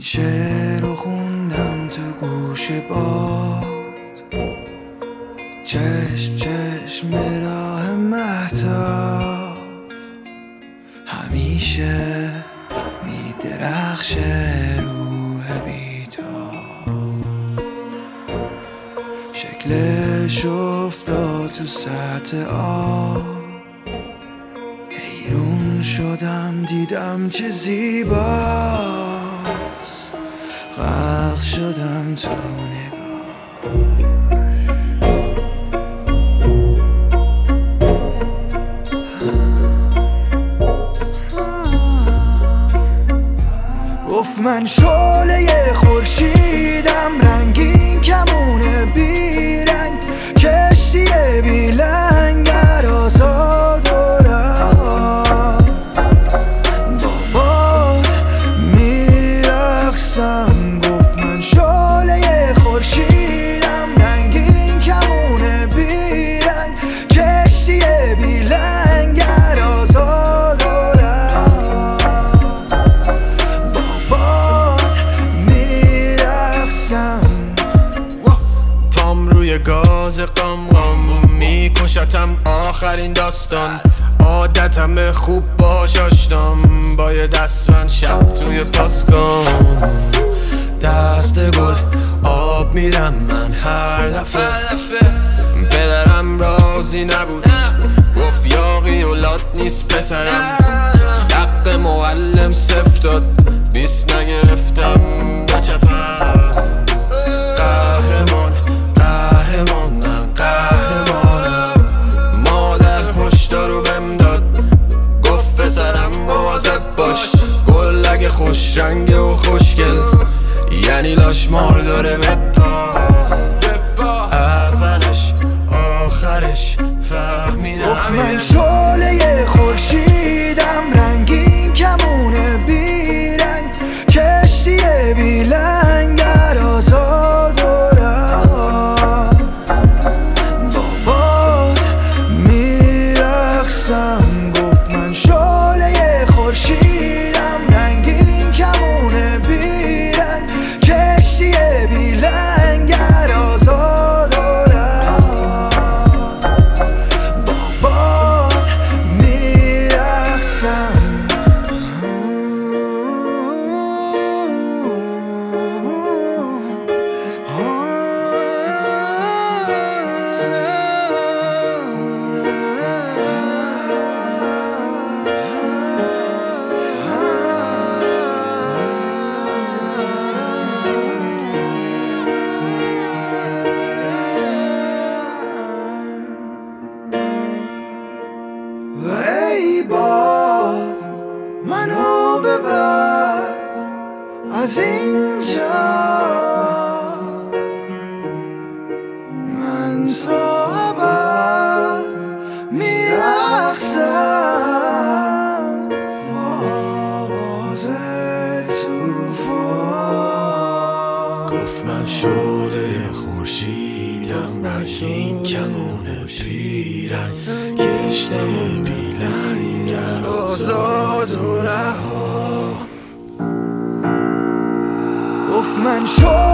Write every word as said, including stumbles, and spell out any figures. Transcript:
شعر رو خوندم تو گوش باد، چشم چشم به راه مهتاب، همیشه میدرخشه روح بیتاب، شکلش افتاد تو سطح آب، حیرون شدم دیدم چه زیباست، غرق شدم تو نگاه. گفت من شعله خورشیدم، رنگین کمونه بیرنگ، کشتی بی لنگر آزاد و رها، با باد میرقصم. گفت من شعله خورشیدم، رنگین کمونه بیرنگ، کشتی بی لنگر آزاد و رها، با باد میرقصم. پام روی گاز قم قم میکشتم آخرین داستان، عادتم خوب باش آشنام، با یه دستبند شب توی پاسکام، دست گل آب میرم من هر دفعه. پدرم راضی نبود، گفت یاقی اولاد نیست پسرم، حق معلم صفر داد، بیست نگرفتم بچپم. قهرمان قهرمان من قهرمانم، مادر هشدارو بهم داد، گفت پسرم مواظب باش، گل اگه خوش رنگه و خوشگل یعنی لاش مار داره بپا، اولش آخرش فهمیدم. گفت من شعله خورشیدم، رنگین کمونه بیرنگ، کشتی بی لنگر آزاد و رها، با باد میرقصم. گفت من شعله خورشیدم، رنگین کمونه بیرنگ، کشتی بی لنگر آزاد و رها، با باد میرقصم. و ای باد منو ببر از اینجا، من تا ابد میرقصم با آواز توفان. گفت من شعله خورشیدم، رنگین کمونه پیرنگ، کشتی بی لنگر آزاد و رها. گفت من شعله